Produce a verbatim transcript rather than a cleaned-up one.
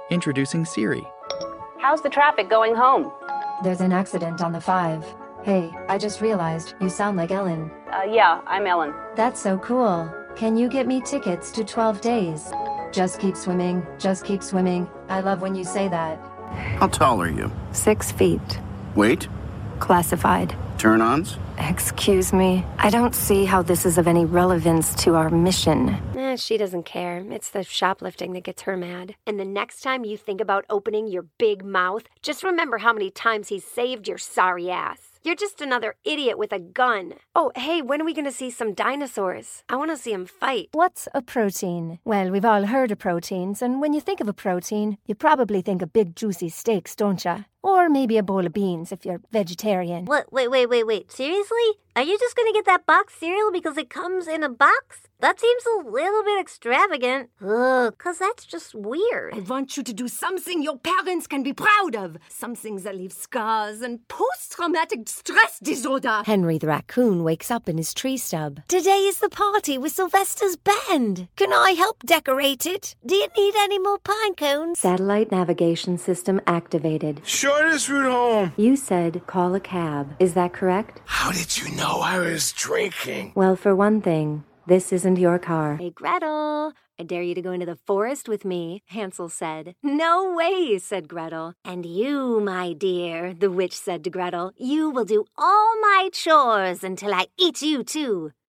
Introducing Siri. How's the traffic going home? There's an accident on the five. Hey, I just realized you sound like Ellen. Uh, yeah, I'm Ellen. That's so cool. Can you get me tickets to twelve days? Just keep swimming, just keep swimming. I love when you say that. How tall are you? Six feet. Weight? Classified. Turn-ons? Excuse me. I don't see how this is of any relevance to our mission. Eh, she doesn't care. It's the shoplifting that gets her mad. And the next time you think about opening your big mouth, just remember how many times he's saved your sorry ass. You're just another idiot with a gun. Oh, hey, when are we going to see some dinosaurs? I want to see them fight. What's a protein? Well, we've all heard of proteins, and when you think of a protein, you probably think of big juicy steaks, don't you? Or maybe a bowl of beans if you're vegetarian. What? Wait, wait, wait, wait. Seriously? Are you just gonna get that box cereal because it comes in a box? That seems a little bit extravagant. Ugh, cause that's just weird. I want you to do something your parents can be proud of. Something that leaves scars and post-traumatic stress disorder. Henry the raccoon wakes up in his tree stub. Today is the party with Sylvester's band. Can I help decorate it? Do you need any more pine cones? Satellite navigation system activated. Shortest route home. You said call a cab. Is that correct? How did you know I was drinking? Well, for one thing, this isn't your car. Hey, Gretel, I dare you to go into the forest with me, Hansel said. No way, said Gretel. And you, my dear, the witch said to Gretel, you will do all my chores until I eat you too.